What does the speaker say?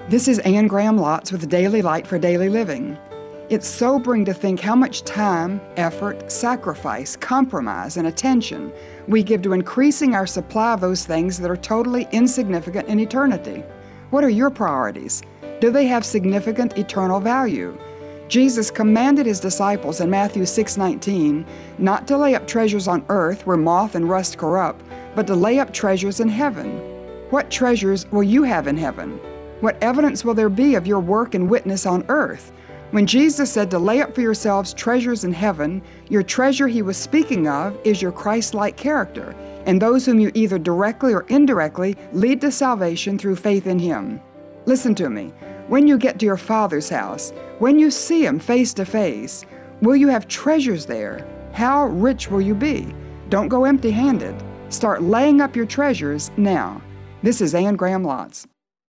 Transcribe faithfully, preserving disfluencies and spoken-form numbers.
This is Anne Graham Lotz with Daily Light for Daily Living. It's sobering to think how much time, effort, sacrifice, compromise, and attention we give to increasing our supply of those things that are totally insignificant in eternity. What are your priorities? Do they have significant eternal value? Jesus commanded his disciples in Matthew six nineteen not to lay up treasures on earth where moth and rust corrupt, but to lay up treasures in heaven. What treasures will you have in heaven? What evidence will there be of your work and witness on earth? When Jesus said to lay up for yourselves treasures in heaven, your treasure he was speaking of is your Christ-like character, and those whom you either directly or indirectly lead to salvation through faith in him. Listen to me. When you get to your Father's house, when you see him face to face, will you have treasures there? How rich will you be? Don't go empty-handed. Start laying up your treasures now. This is Anne Graham Lotz.